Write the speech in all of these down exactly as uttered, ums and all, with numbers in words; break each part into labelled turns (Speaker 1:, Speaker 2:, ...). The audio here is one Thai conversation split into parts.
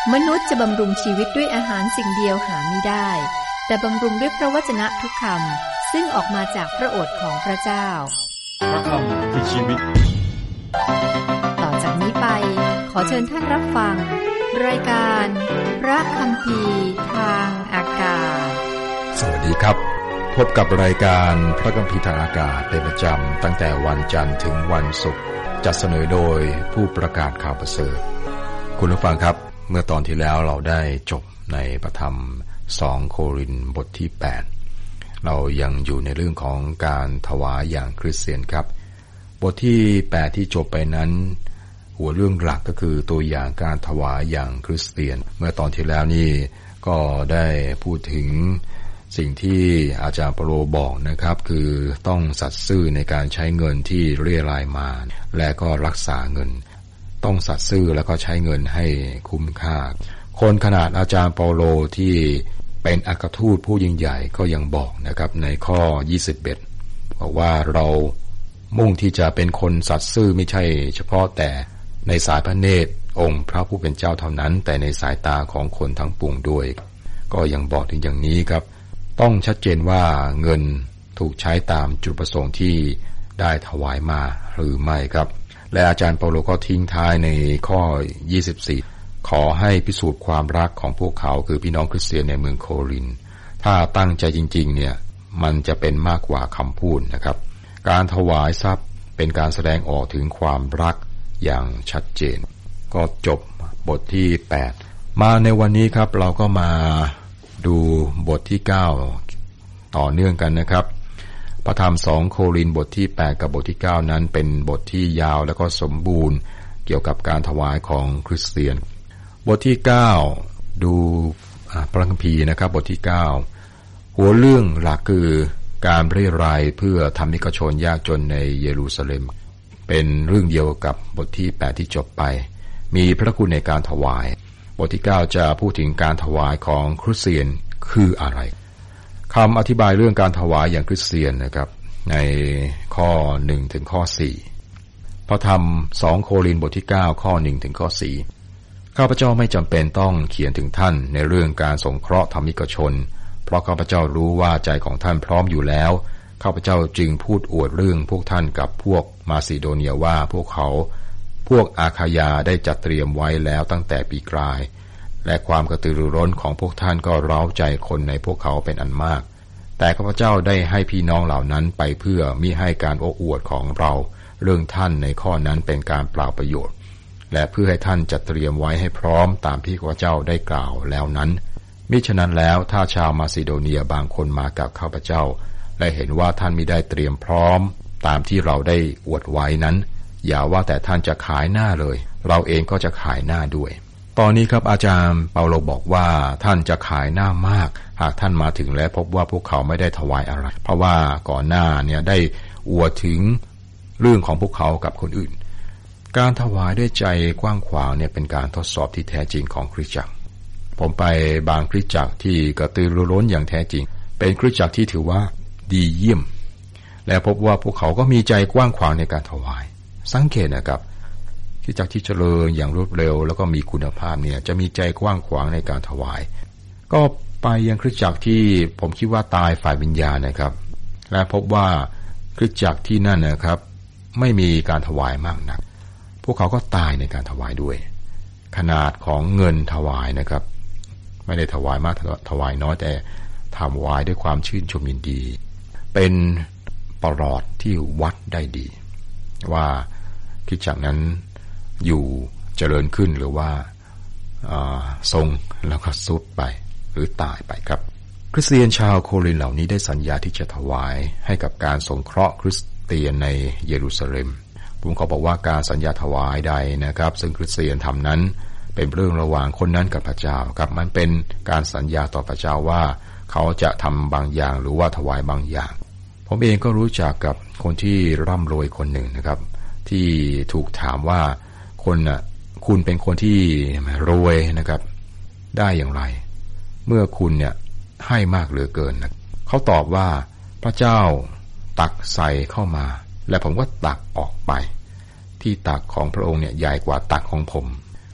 Speaker 1: มนุษย์จะบำรุงชีวิตด้วยอาหารสิ่งเดียวหาไม่ได้แต่บำรุงด้วยพระวจนะทุกคำซึ่งออกมาจากพระโอษฐ์ของพระเจ้า
Speaker 2: พระคำคือชีวิต
Speaker 1: ต่อจากนี้ไปขอเชิญท่านรับฟังรายการพระคัมภีร์ทางอากาศ
Speaker 3: สวัสดีครับพบกับรายการพระคัมภีร์ทางอากาศเป็นประจำตั้งแต่วันจันทร์ถึงวันศุกร์จัดเสนอโดยผู้ประกาศข่าวประเสริฐคุณผู้ฟังครับเมื่อตอนที่แล้วเราได้จบในพระธรรมสองโครินธ์บทที่แปดเรายังอยู่ในเรื่องของการถวายอย่างคริสเตียนครับบทที่แปดที่จบไปนั้นหัวเรื่องหลักก็คือตัวอย่างการถวายอย่างคริสเตียนเมื่อตอนที่แล้วนี่ก็ได้พูดถึงสิ่งที่อาจารย์เปโตรบอกนะครับคือต้องสัตย์ซื่อในการใช้เงินที่เรียรายมาและก็รักษาเงินต้องสัตย์ซื่อแล้วก็ใช้เงินให้คุ้มค่าคนขนาดอาจารย์เปโตรที่เป็นอัครทูตผู้ยิ่งใหญ่ก็ยังบอกนะครับในข้อยี่สิบเอ็ดบอกว่าเรามุ่งที่จะเป็นคนสัตย์ซื่อไม่ใช่เฉพาะแต่ในสายพระเนตรองค์พระผู้เป็นเจ้าเท่านั้นแต่ในสายตาของคนทั้งปวงด้วยก็ยังบอกถึงอย่างนี้ครับต้องชัดเจนว่าเงินถูกใช้ตามจุดประสงค์ที่ได้ถวายมาหรือไม่ครับและอาจารย์เปาโลก็ทิ้งท้ายในข้อยี่สิบสี่ขอให้พิสูจน์ความรักของพวกเขาคือพี่น้องคริสเตียนในเมืองโครินธ์ถ้าตั้งใจจริงๆเนี่ยมันจะเป็นมากกว่าคำพูดนะครับการถวายทรัพย์เป็นการแสดงออกถึงความรักอย่างชัดเจนก็จบบทที่แปดมาในวันนี้ครับเราก็มาดูบทที่เก้าต่อเนื่องกันนะครับพระธรรมสองโครินธ์บทที่แปดกับบทที่เก้านั้นเป็นบทที่ยาวและก็สมบูรณ์เกี่ยวกับการถวายของคริสเตียนบทที่เก้าดูพระคัมภีร์นะครับบทที่เก้าหัวเรื่องหลักคือการเรียรายเพื่อธรรมิกชนยากจนในเยรูซาเล็มเป็นเรื่องเดียวกับบทที่แปดที่จบไปมีพระคุณในการถวายบทที่เก้าจะพูดถึงการถวายของคริสเตียนคืออะไรคำอธิบายเรื่องการถวายอย่างคริสเตียนนะครับในข้อหนึ่งถึงข้อสี่พระธรรมสองโครินธ์บทที่เก้าข้อหนึ่งถึงข้อสี่ข้าพเจ้าไม่จำเป็นต้องเขียนถึงท่านในเรื่องการสงเคราะห์ธรรมิกชนเพราะข้าพเจ้ารู้ว่าใจของท่านพร้อมอยู่แล้วข้าพเจ้าจึงพูดอวดเรื่องพวกท่านกับพวกมาซิโดเนียว่าพวกเขาพวกอาคายาได้จัดเตรียมไว้แล้วตั้งแต่ปีกลายและความกระตือรือร้นของพวกท่านก็เร้าใจคนในพวกเขาเป็นอันมากแต่ข้าพเจ้าได้ให้พี่น้องเหล่านั้นไปเพื่อมิให้การโอ้อวดของเราเรื่องท่านในข้อนั้นเป็นการเปล่าประโยชน์และเพื่อให้ท่านจัดเตรียมไว้ให้พร้อมตามที่ข้าพเจ้าได้กล่าวแล้วนั้นมิฉะนั้นแล้วถ้าชาวมาซิโดเนียบางคนมากับข้าพเจ้าและเห็นว่าท่านมิได้เตรียมพร้อมตามที่เราได้อวดไว้นั้นอย่าว่าแต่ท่านจะขายหน้าเลยเราเองก็จะขายหน้าด้วยตอนนี้ครับอาจารย์เปาโลบอกว่าท่านจะขายหน้ามากหากท่านมาถึงและพบว่าพวกเขาไม่ได้ถวายอะไรเพราะว่าก่อนหน้าเนี่ยได้อวดถึงเรื่องของพวกเขากับคนอื่นการถวายด้วยใจกว้างขวางเนี่ยเป็นการทดสอบที่แท้จริงของคริสตจักรผมไปบางคริสตจักรที่กระตือรือร้นอย่างแท้จริงเป็นคริสตจักรที่ถือว่าดีเยี่ยมและพบว่าพวกเขาก็มีใจกว้างขวางในการถวายสังเกตนะครับคริสตจักรที่เจริญอย่างรวดเร็วแล้วก็มีคุณภาพเนี่ยจะมีใจกว้างขวางในการถวายก็ไปยังคริสตจักรที่ผมคิดว่าตายฝ่ายวิญญาณนะครับและพบว่าคริสตจักรที่นั่นนะครับไม่มีการถวายมากนักพวกเขาก็ตายในการถวายด้วยขนาดของเงินถวายนะครับไม่ได้ถวายมากถวายน้อยแต่ถวายด้วยความชื่นชมยินดีเป็นประหลอดที่วัดได้ดีว่าคริสตจักรนั้นอยู่เจริญขึ้นหรือว่าทรงแล้วก็สุดไปหรือตายไปครับคริสเตียนชาวโครินธ์เหล่านี้ได้สัญญาที่จะถวายให้กับการสงเคราะห์คริสเตียนในเยรูซาเล็มผมเขาบอกว่าการสัญญาถวายใดนะครับซึ่งคริสเตียนทำนั้นเป็นเรื่องระหว่างคนนั้นกับพระเจ้าครับมันเป็นการสัญญาต่อพระเจ้าว่าเขาจะทำบางอย่างหรือว่าถวายบางอย่างผมเองก็รู้จักกับคนที่ร่ำรวยคนหนึ่งนะครับที่ถูกถามว่าคนน่ะคุณเป็นคนที่รวยนะครับได้อย่างไรเมื่อคุณเนี่ยให้มากเหลือเกินนะเขาตอบว่าพระเจ้าตักใส่เข้ามาและผมก็ตักออกไปที่ตักของพระองค์เนี่ยใหญ่กว่าตักของผม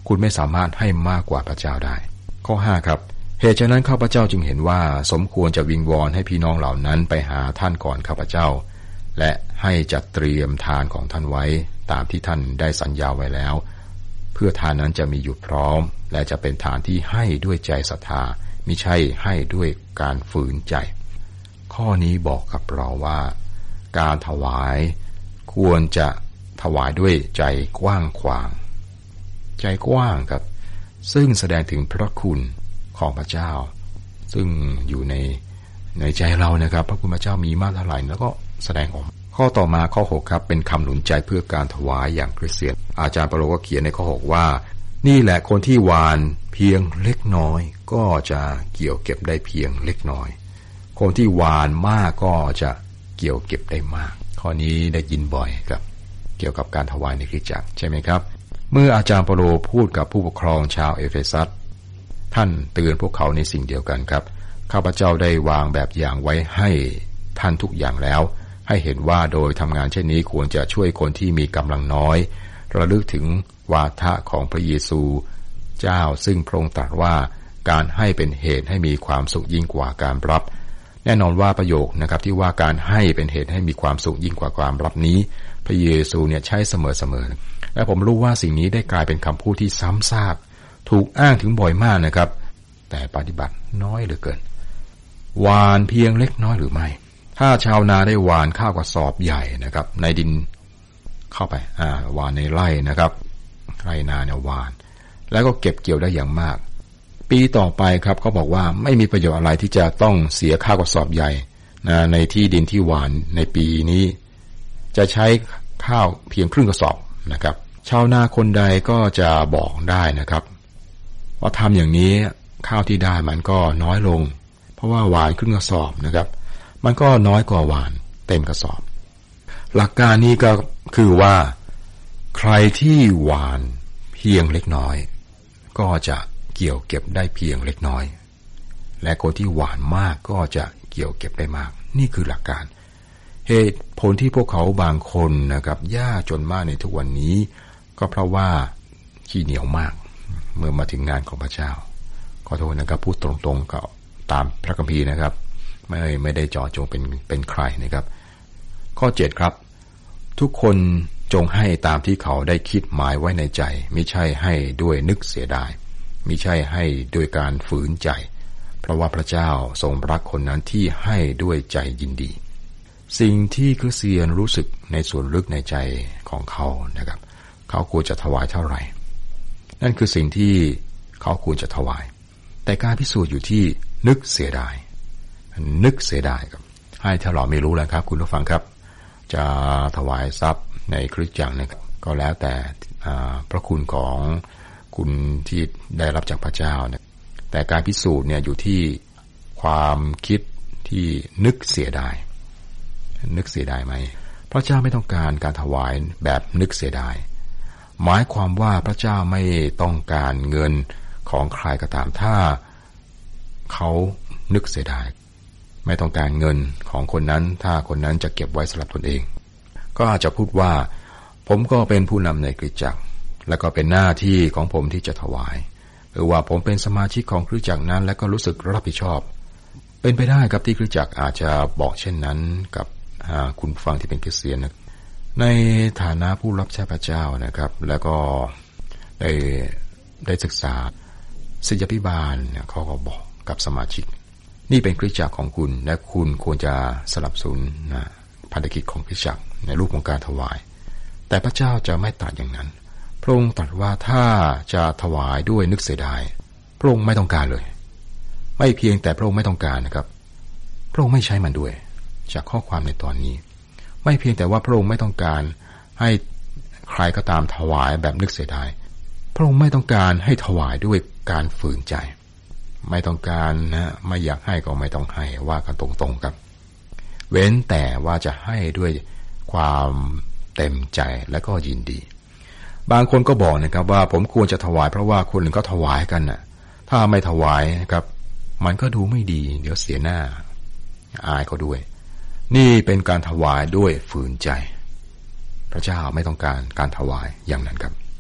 Speaker 3: คุณไม่สามารถให้มากกว่าพระเจ้าได้ข้อห้าครับเหตุฉะนั้นข้าพเจ้าจึงเห็นว่าสมควรจะวิงวอนให้พี่น้องเหล่านั้นไปหาท่านก่อนข้าพเจ้าและให้จัดเตรียมทานของท่านไว้ตามที่ท่านได้สัญญาไว้แล้วเพื่อทานนั้นจะมีอยู่พร้อมและจะเป็นทานที่ให้ด้วยใจศรัทธามิใช่ให้ด้วยการฝืนใจข้อนี้บอกกับเราว่าการถวายควรจะถวายด้วยใจกว้างขวางใจกว้างครับซึ่งแสดงถึงพระคุณของพระเจ้าซึ่งอยู่ในในใจเรานะครับพระคุณพระเจ้ามีมากเท่าไหร่แล้วก็แสดงออกข้อต่อมาข้อหกครับเป็นคำหนุนใจเพื่อการถวายอย่างคริสเตียนอาจารย์เปโลก็เขียนในข้อหกว่านี่แหละคนที่หว่านเพียงเล็กน้อยก็จะเกี่ยวเก็บได้เพียงเล็กน้อยคนที่หว่านมากก็จะเกี่ยวเก็บได้มากข้อนี้ได้ยินบ่อยครับเกี่ยวกับการถวายในคริสตจักรใช่ไหมครับเมื่ออาจารย์เปโลพูดกับผู้ปกครองชาวเอเฟซัสท่านเตือนพวกเขาในสิ่งเดียวกันครับข้าพเจ้าได้วางแบบอย่างไว้ให้ท่านทุกอย่างแล้วให้เห็นว่าโดยทำงานเช่นนี้ควรจะช่วยคนที่มีกำลังน้อยระลึกถึงวาทะของพระเยซูเจ้าซึ่งพระองค์ตรัสว่าการให้เป็นเหตุให้มีความสุขยิ่งกว่าการรับแน่นอนว่าประโยคนะครับที่ว่าการให้เป็นเหตุให้มีความสุขยิ่งกว่าความรับนี้พระเยซูเนี่ยใช้เสมอๆและผมรู้ว่าสิ่งนี้ได้กลายเป็นคำพูดที่ซ้ำซากถูกอ้างถึงบ่อยมากนะครับแต่ปฏิบัติน้อยเหลือเกินหว่านเพียงเล็กน้อยหรือไม่ถ้าชาวนาได้หว่านข้าวกระสอบใหญ่นะครับในดินเข้าไปอ่าหว่านในไร่นะครับไร่นาเนี่ยหว่านแล้วก็เก็บเกี่ยวได้อย่างมากปีต่อไปครับเขาบอกว่าไม่มีประโยชน์อะไรที่จะต้องเสียข้าวกระสอบใหญ่นะในที่ดินที่หว่านในปีนี้จะใช้ข้าวเพียงครึ่งกระสอบนะครับชาวนาคนใดก็จะบอกได้นะครับว่าทำอย่างนี้ข้าวที่ได้มันก็น้อยลงเพราะว่าหว่านครึ่งกระสอบนะครับมันก็น้อยกว่าหว่านเต็มกระสอบหลักการนี้ก็คือว่าใครที่หว่านเพียงเล็กน้อยก็จะเกี่ยวเก็บได้เพียงเล็กน้อยและคนที่หว่านมากก็จะเกี่ยวเก็บได้มากนี่คือหลักการเหตุผลที่พวกเขาบางคนนะครับยากจนมากในทุกวันนี้ก็เพราะว่าขี้เหนียวมากเมื่อมาถึงงานของพระเจ้าขอโทษนะครับพูดตรงๆก็ตามพระคัมภีร์นะครับไม่ไม่ได้เจาะจงเป็นเป็นใครนะครับข้อเจ็ดครับทุกคนจงให้ตามที่เขาได้คิดหมายไว้ในใจไม่ใช่ให้ด้วยนึกเสียดายมิใช่ให้ด้วยการฝืนใจเพราะว่าพระเจ้าทรงรักคนนั้นที่ให้ด้วยใจยินดีสิ่งที่คริสเตียนรู้สึกในส่วนลึกในใจของเขานะครับเขาควรจะถวายเท่าไหร่นั่นคือสิ่งที่เขาควรจะถวายแต่การพิสูจน์อยู่ที่นึกเสียดายนึกเสียดายครับให้ถ้าเราไม่รู้แล้วครับคุณผู้ฟังครับจะถวายทรัพย์ในคริสตจักรนะครับก็แล้วแต่พระคุณของคุณที่ได้รับจากพระเจ้านะแต่การพิสูจน์เนี่ยอยู่ที่ความคิดที่นึกเสียดายนึกเสียดายไหมพระเจ้าไม่ต้องการการถวายแบบนึกเสียดายหมายความว่าพระเจ้าไม่ต้องการเงินของใครก็ตามถ้าเขานึกเสียดายไม่ต้องการเงินของคนนั้นถ้าคนนั้นจะเก็บไว้สำหรับตนเองก็อาจจะพูดว่าผมก็เป็นผู้นำในคริสตจักรและก็เป็นหน้าที่ของผมที่จะถวายหรือว่าผมเป็นสมาชิกของคริสตจักรนั้นและก็รู้สึกรับผิดชอบเป็นไปได้ครับที่คริสตจักรอาจจะบอกเช่นนั้นกับคุณฟังที่เป็นคริสเตียนนะในฐานะผู้รับใช้พระเจ้านะครับแล้วก็ได้ได้ศึกษาศิษยาภิบาลเนี่ยเขาก็บอกกับสมาชิกนี่เป็นคริสตจักรของคุณและคุณควรจะสนับสนุนนะพันธกิจของคริสตจักรในรูปของการถวายแต่พระเจ้าจะไม่ตรัสอย่างนั้นพระองค์ตรัสว่าถ้าจะถวายด้วยนึกเสียดายพระองค์ไม่ต้องการเลยไม่เพียงแต่พระองค์ไม่ต้องการนะครับพระองค์ไม่ใช้มันด้วยจากข้อความในตอนนี้ไม่เพียงแต่ว่าพระองค์ไม่ต้องการให้ใครก็ตามถวายแบบนึกเสียดายพระองค์ไม่ต้องการให้ถวายด้วยการฝืนใจไม่ต้องการนะไม่อยากให้ก็ไม่ต้องให้ว่ากันตรงๆครับเว้นแต่ว่าจะให้ด้วยความเต็มใจและก็ยินดีบางคนก็บอกนะครับว่าผมควรจะถวายเพราะว่าคนอื่นก็ถวายกันน่ะถ้าไม่ถวายครับมันก็ดูไม่ดีเดี๋ยวเสียหน้าอายเขาด้วยนี่เป็นการถวายด้วยฝืนใจพระเจ้าไม่ต้องการการถวายอย่างนั้นครับ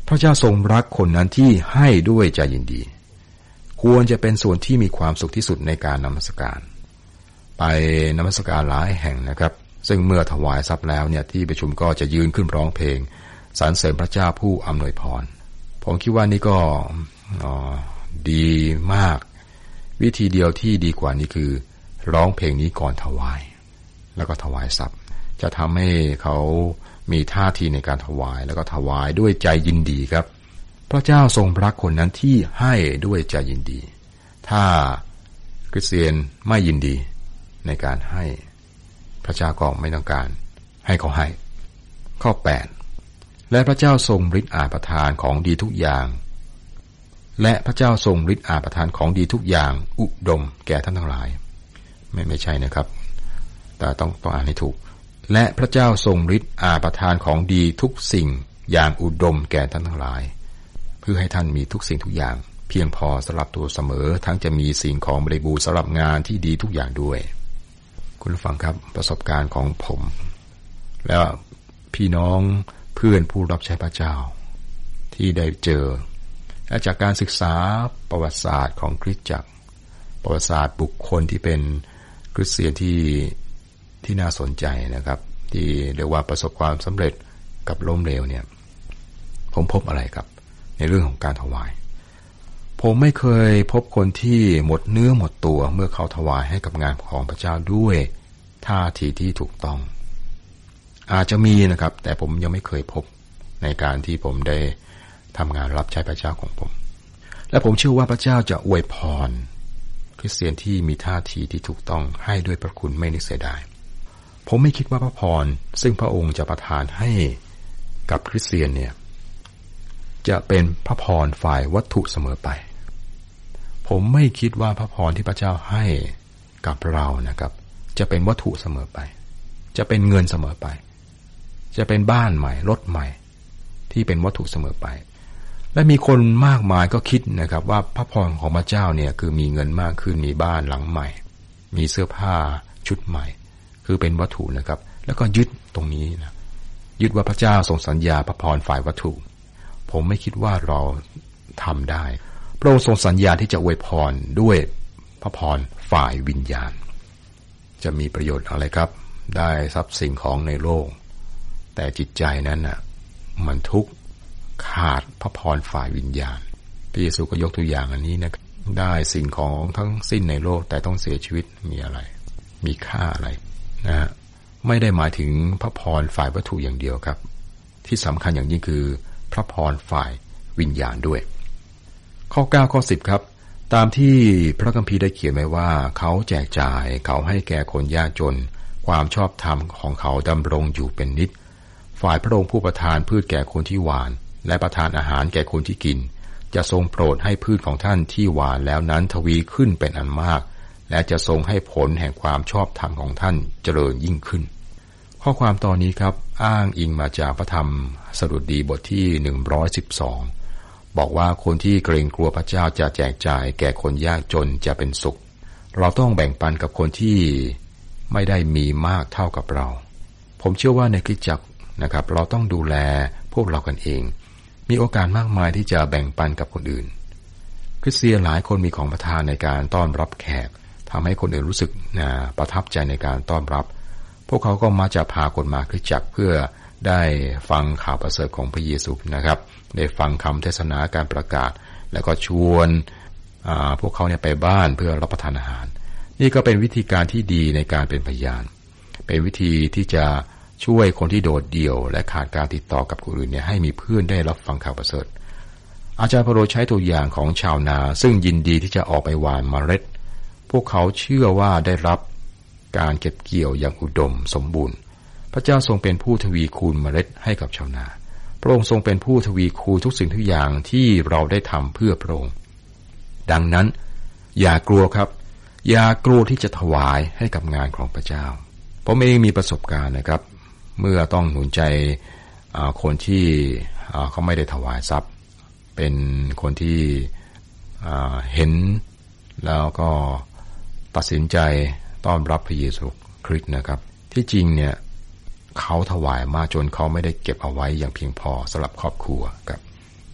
Speaker 3: พระเจ้าทรงรักคนนั้นที่ให้ด้วยใจยินดีควรจะเป็นส่วนที่มีความสุขที่สุดในการนมัสการไปนมัสการหลายแห่งนะครับซึ่งเมื่อถวายทรัพย์แล้วเนี่ยที่ประชุมก็จะยืนขึ้นร้องเพลงสรรเสริญพระเจ้าผู้อำนวยพรผมคิดว่านี่ก็ดีมากวิธีเดียวที่ดีกว่านี้คือร้องเพลงนี้ก่อนถวายแล้วก็ถวายทรัพย์จะทำให้เขามีท่าทีในการถวายแล้วก็ถวายด้วยใจยินดีครับพระเจ้าทรงรักคนนั้นที่ให้ด้วยใจยินดีถ้าคริสเตียนไม่ยินดีในการให้พระเจ้าก็ไม่ต้องการให้เขาให้ข้อแปดและพระเจ้าทรงฤทธิ์อาจประทานของดีทุกอย่างและพระเจ้าทรงฤทธิ์อาจประทานของดีทุกอย่างอุดมแก่ท่านทั้งหลายไม่ไม่ใช่นะครับแต่ต้องต้องอ่านให้ถูกและพระเจ้าทรงฤทธิ์อาจประทานของดีทุกสิ่งอย่างอุดมแก่ท่านทั้งหลายเพื่อให้ท่านมีทุกสิ่งทุกอย่างเพียงพอสำหรับตัวเสมอทั้งจะมีสิ่งของบริบูรณ์สำหรับงานที่ดีทุกอย่างด้วยคุณผู้ฟังครับประสบการณ์ของผมและพี่น้องเพื่อนผู้รับใช้พระเจ้าที่ได้เจอและจากการศึกษาประวัติศาสตร์ของคริสตจักรประวัติศาสตร์บุคคลที่เป็นคริสเตียนที่ที่น่าสนใจนะครับที่เรียกว่าประสบความสำเร็จกับล้มเหลวเนี่ยผมพบอะไรครับในเรื่องของการถวายผมไม่เคยพบคนที่หมดเนื้อหมดตัวเมื่อเขาถวายให้กับงานของพระเจ้าด้วยท่าทีที่ถูกต้องอาจจะมีนะครับแต่ผมยังไม่เคยพบในการที่ผมได้ทำงานรับใช้พระเจ้าของผมและผมเชื่อว่าพระเจ้าจะอวยพรคริสเตียนที่มีท่าทีที่ถูกต้องให้ด้วยพระคุณไม่นึกเสียดายผมไม่คิดว่าพระพรซึ่งพระองค์จะประทานให้กับคริสเตียนเนี่ยจะเป็นพระพรฝ่ายวัตถุเสมอไปผมไม่คิดว่าพระพรที่พระเจ้าให้กับเรานะครับจะเป็นวัตถุเสมอไปจะเป็นเงินเสมอไปจะเป็นบ้านใหม่รถใหม่ที่เป็นวัตถุเสมอไปและมีคนมากมายก็คิดนะครับว่าพระพรของพระเจ้าเนี่ยคือมีเงินมากขึ้นมีบ้านหลังใหม่มีเสื้อผ้าชุดใหม่คือเป็นวัตถุนะครับแล้วก็ยึดตรงนี้นะยึดว่าพระเจ้าทรงสัญญาพระพรฝ่ายวัตถุผมไม่คิดว่าเราทำได้พระองค์ทรงสัญญาที่จะอวยพรด้วยพระพรฝ่ายวิญญาณจะมีประโยชน์อะไรครับได้ทรัพย์สิ่งของในโลกแต่จิตใจนั้นน่ะมันทุกข์ขาดพระพรฝ่ายวิญญาณพระเยซูก็ยกตัวอย่างอันนี้นะได้สิ่งของทั้งสิ้นในโลกแต่ต้องเสียชีวิตมีอะไรมีค่าอะไรนะฮะไม่ได้หมายถึงพระพรฝ่ายวัตถุอย่างเดียวครับที่สำคัญอย่างยิ่งคือพระพรฝ่ายวิญญาณด้วยข้อเก้าข้อสิบครับตามที่พระคัมภีร์ได้เขียนไว้ว่าเขาแจกจ่ายเขาให้แก่คนยากจนความชอบธรรมของเขาดำรงอยู่เป็นนิจฝ่ายพระองค์ผู้ประทานพืชแก่คนที่หวานและประทานอาหารแก่คนที่กินจะทรงโปรดให้พืชของท่านที่หวานแล้วนั้นทวีขึ้นเป็นอันมากและจะทรงให้ผลแห่งความชอบธรรมของท่านเจริญยิ่งขึ้นข้อความตอนนี้ครับอ้างอิงมาจากพระธรรมสดุดีบทที่หนึ่งร้อยสิบสองบอกว่าคนที่เกรงกลัวพระเจ้าจะแจกจ่ายแก่คนยากจนจะเป็นสุขเราต้องแบ่งปันกับคนที่ไม่ได้มีมากเท่ากับเราผมเชื่อว่าในคริสตจักรนะครับเราต้องดูแลพวกเรากันเองมีโอกาสมากมายที่จะแบ่งปันกับคนอื่นคริสเตียนหลายคนมีของประทานในการต้อนรับแขกทำให้คนอื่นรู้สึกนะประทับใจในการต้อนรับพวกเขาก็มาจะพาคนมาคริสตจักรเพื่อได้ฟังข่าวประเสริฐของพระเยซูนะครับได้ฟังคำเทศนาการประกาศแล้วก็ชวนพวกเขาเนี่ยไปบ้านเพื่อรับประทานอาหารนี่ก็เป็นวิธีการที่ดีในการเป็นพยานเป็นวิธีที่จะช่วยคนที่โดดเดี่ยวและขาดการติดต่อกับคนอื่นเนี่ยให้มีเพื่อนได้รับฟังข่าวประเสริฐอาจารย์เปโลใช้ตัวอย่างของชาวนาซึ่งยินดีที่จะออกไปหว่านเมล็ดพวกเขาเชื่อว่าได้รับการเก็บเกี่ยวอย่างอุดมสมบูรณ์พระเจ้าทรงเป็นผู้ทวีคูณเมล็ดให้กับชาวนาพระองค์ทรงเป็นผู้ทวีคูณทุกสิ่งทุกอย่างที่เราได้ทำเพื่อพระองค์ดังนั้นอย่ากลัวครับอย่ากลัวที่จะถวายให้กับงานของพระเจ้าผมเองมีประสบการณ์นะครับเมื่อต้องหนุนใจคนที่เขาไม่ได้ถวายทรัพย์เป็นคนที่เห็นแล้วก็ตัดสินใจต้อนรับพระเยซูคริสต์นะครับที่จริงเนี่ยเขาถวายมาจนเขาไม่ได้เก็บเอาไว้อย่างเพียงพอสำหรับครอบครัวครับ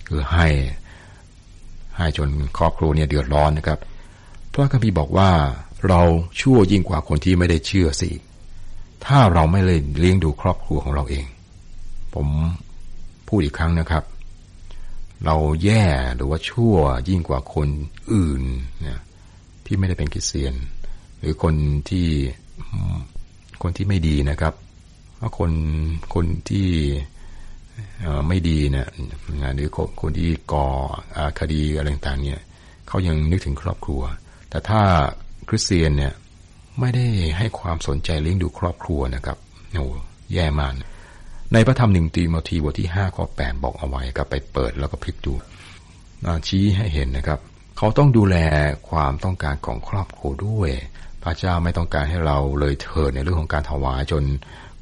Speaker 3: คือให้ให้จนครอบครัวเนี่ยเดือดร้อนนะครับพระคัมภีร์บอกว่าเราชั่วยิ่งกว่าคนที่ไม่ได้เชื่อสิถ้าเราไม่เลยเลี้ยงดูครอบครัวของเราเองผมพูดอีกครั้งนะครับเราแย่หรือว่าชั่วยิ่งกว่าคนอื่นเนี่ยที่ไม่ได้เป็นคริสเตียนหรือคนที่คนที่ไม่ดีนะครับเพราะคนคนที่ไม่ดีเนี่ยหรือคนที่ก่อคดีอะไรต่างๆเนี่ยเขายังนึกถึงครอบครัวแต่ถ้าคริสเตียนเนี่ยไม่ได้ให้ความสนใจเลี้ยงดูครอบครัวนะครับโอ้แย่มากในพระธรรมหนึ่งตีโมธีบทที่ห้าข้อแปดบอกเอาไว้ก็ไปเปิดแล้วก็พลิกดูชี้ให้เห็นนะครับเขาต้องดูแลความต้องการของครอบครัวด้วยพระเจ้าไม่ต้องการให้เราเลยเถิดในเรื่องของการถวายจน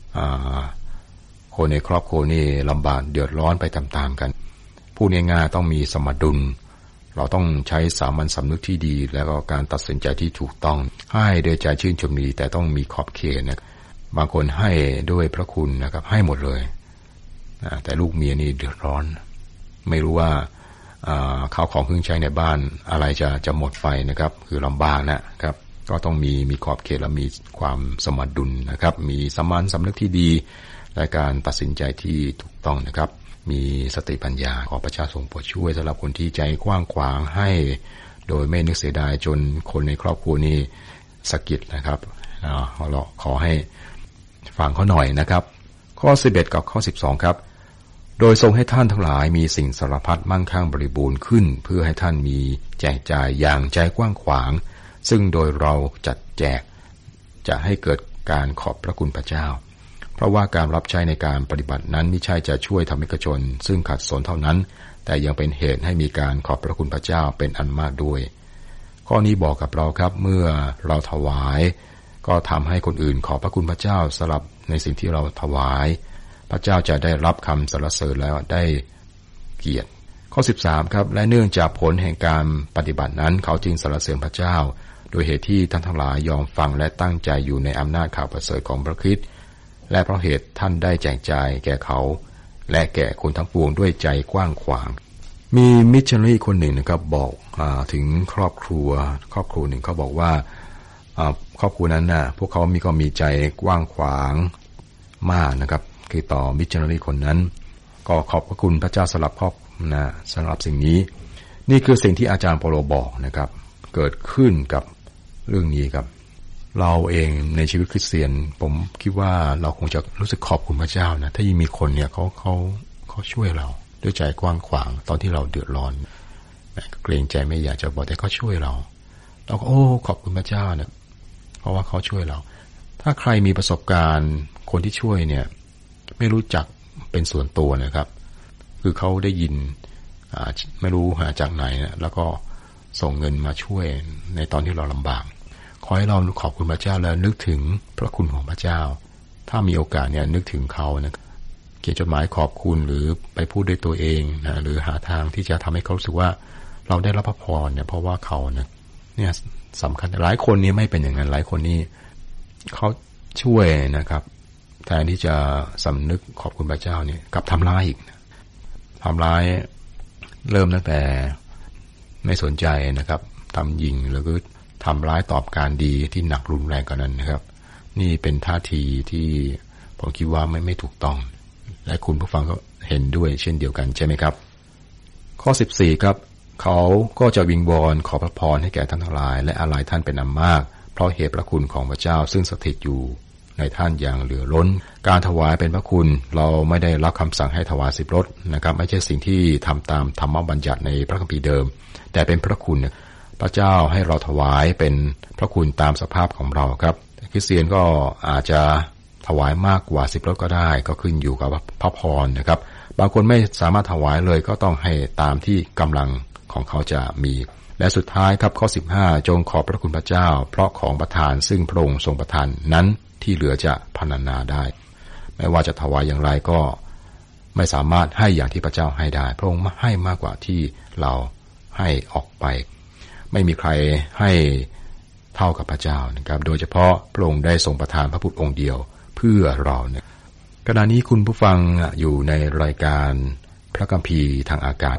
Speaker 3: คนในครอบครัวนี่ลำบากเดือดร้อนไปตามๆกันพูดง่ายๆต้องมีสมดุลเราต้องใช้สามัญสำนึกที่ดีแล้วก็การตัดสินใจที่ถูกต้องให้โดยใจชื่นชมดีแต่ต้องมีขอบเขตนะบางคนให้ด้วยพระคุณนะครับให้หมดเลยแต่ลูกเมียนี่เดือดร้อนไม่รู้ว่าข้าวของเครื่องใช้ในบ้านอะไรจะจะหมดไปนะครับคือลำบากนะครับก็ต้องมีมีขอบเขตและมีความสมดุลนะครับมีสามัญสำนึกที่ดีและการตัดสินใจที่ถูกต้องนะครับมีสติปัญญาขอพระเจ้าทรงโปรดช่วยสำหรับคนที่ใจกว้างขวางให้โดยไม่นึกเสียดายจนคนในครอบครัวนี้สะกิดนะครับเราขอให้ฟังเขาหน่อยนะครับข้อสิบเอ็ดกับข้อสิบสองครับโดยทรงให้ท่านทั้งหลายมีสิ่งสารพัดมั่งคั่งบริบูรณ์ขึ้นเพื่อให้ท่านมีแจกจ่ายอย่างใจกว้างขวางซึ่งโดยเราจัดแจกจะให้เกิดการขอบพระคุณพระเจ้าเพราะว่าการรับใช้ในการปฏิบัตินั้นไม่ใช่จะช่วยทำให้กชนซึ่งขัดสนเท่านั้นแต่ยังเป็นเหตุให้มีการขอบพระคุณพระเจ้าเป็นอันมากด้วยข้อนี้บอกกับเราครับเมื่อเราถวายก็ทำให้คนอื่นขอบพระคุณพระเจ้าสำหรับในสิ่งที่เราถวายพระเจ้าจะได้รับคำสรรเสริญแล้วได้เกียรติข้อสิบสามครับและเนื่องจากผลแห่งการปฏิบัตินั้นเขาจึงสรรเสริญพระเจ้าโดยเหตุที่ท่านทั้งหลายยอมฟังและตั้งใจอยู่ในอำนาจข่าวประเสริฐของพระคริสต์และเพราะเหตุท่านได้แจกจ่ายแก่เขาและแก่คนทั้งปวงด้วยใจกว้างขวางมีมิชชันนารีคนหนึ่งนะครับบอกถึงครอบครัวครอบครัวหนึ่งเขาบอกว่าครอบครัวนั้นน่ะพวกเขามีก็มีใจกว้างขวางมากนะครับคือต่อมิชชันนารีคนนั้นก็ขอบพระคุณพระเจ้าสำหรับครอบนะสำหรับสิ่งนี้นี่คือสิ่งที่อาจารย์เปาโลบอกนะครับเกิดขึ้นกับเรื่องนี้ครับเราเองในชีวิตคริสเตียนผมคิดว่าเราคงจะรู้สึกขอบคุณพระเจ้านะถ้ายังมีคนเนี่ยเขาเขาเขาช่วยเราด้วยใจกว้างขวางตอนที่เราเดือดร้อนเกรงใจไม่อยากจะบอกแต่เขาช่วยเราเราก็โอ้ขอบคุณพระเจ้านะเพราะว่าเขาช่วยเราถ้าใครมีประสบการณ์คนที่ช่วยเนี่ยไม่รู้จักเป็นส่วนตัวนะครับคือเขาได้ยินไม่รู้หาจากไหนนะแล้วก็ส่งเงินมาช่วยในตอนที่เราลำบากขอให้เราขอบคุณพระเจ้าแล้วนึกถึงพระคุณของพระเจ้าถ้ามีโอกาสเนี่ยนึกถึงเขานะเขียนจดหมายขอบคุณหรือไปพูดด้วยตัวเองนะหรือหาทางที่จะทำให้เขารู้สึกว่าเราได้รับพระพรเนี่ยเพราะว่าเขาเนี่ยเนี่ยสำคัญหลายคนนี่ไม่เป็นอย่างนั้นหลายคนนี่เขาช่วยนะครับแทนที่จะสำนึกขอบคุณพระเจ้าเนี่ยกลับทำร้ายอีกทำร้ายเริ่มตั้งแต่ไม่สนใจนะครับทำยิงหรือก็ทำร้ายตอบการดีที่หนักรุนแรงกว่านั้นนะครับนี่เป็นท่าทีที่ผมคิดว่าไม่ไม่ถูกต้องและคุณผู้ฟังก็เห็นด้วยเช่นเดียวกันใช่ไหมครับข้อสิบสี่ครับเขาก็จะวิงวอนขอพระพรให้แก่ท่านทั้งหลายและอาลัยท่านเป็นอันมากเพราะเหตุพระคุณของพระเจ้าซึ่งสถิตอยู่ในท่านอย่างเหลือล้นการถวายเป็นพระคุณเราไม่ได้รับคำสั่งให้ถวายสิบรถนะครับไม่ใช่สิ่งที่ทำตามธรรมบัญญัติในพระคัมภีร์เดิมแต่เป็นพระคุณพระเจ้าให้เราถวายเป็นพระคุณตามสภาพของเราครับคริสเตียนก็อาจจะถวายมากกว่าสิบรถก็ได้ก็ขึ้นอยู่กับพระพรนะครับบางคนไม่สามารถถวายเลยก็ต้องให้ตามที่กำลังของเขาจะมีและสุดท้ายครับข้อสิบห้าจงขอบพระคุณพระเจ้าเพราะของประทานซึ่งพระองค์ทรงประทานนั้นที่เหลือจะพรรณนาได้ไม่ว่าจะถวายอย่างไรก็ไม่สามารถให้อย่างที่พระเจ้าให้ได้พระองค์ให้มากกว่าที่เราให้ออกไปไม่มีใครให้เท่ากับพระเจ้านะครับโดยเฉพาะพระองค์ได้ทรงประทานพระบุตรองค์เดียวเพื่อเราเนี่ยขณะนี้คุณผู้ฟังอยู่ในรายการพระคัมภีร์ทางอากาศ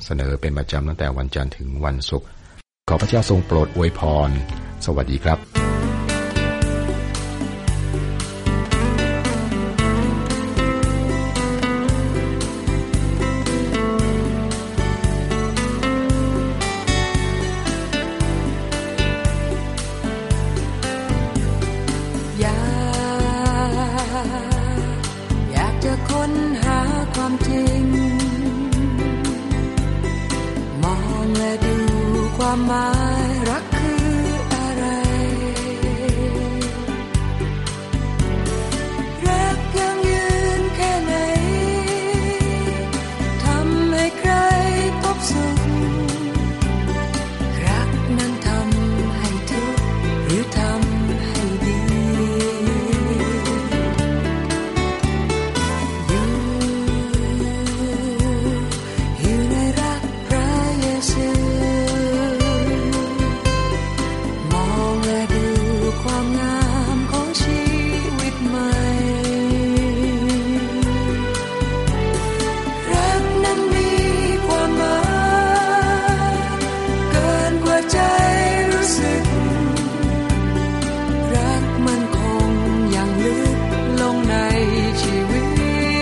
Speaker 3: เสนอเป็นประจำตั้งแต่วันจันทร์ถึงวันศุกร์ขอพระเจ้าทรงโปรดอวยพรสวัสดีครับ
Speaker 4: ความหมายรักคืออะไรรักยังยืนแค่ไหนทำให้ใครพบสุขรักนั้นทำให้ทุกข์หรือทำให้ดีอยู่อยู่ในรักพระเยซูความงามของชีวิตใหม่รักนั้นมีความหมายเกินกว่าใจรู้สึกรักมันคงยังลึกลงในชีวิต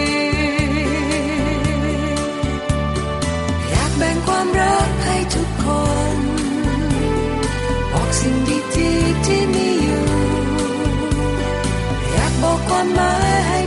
Speaker 4: อยากแบ่งความรักให้ทุกคนบอกสิ่งดีๆที่มีบอกความหมายให้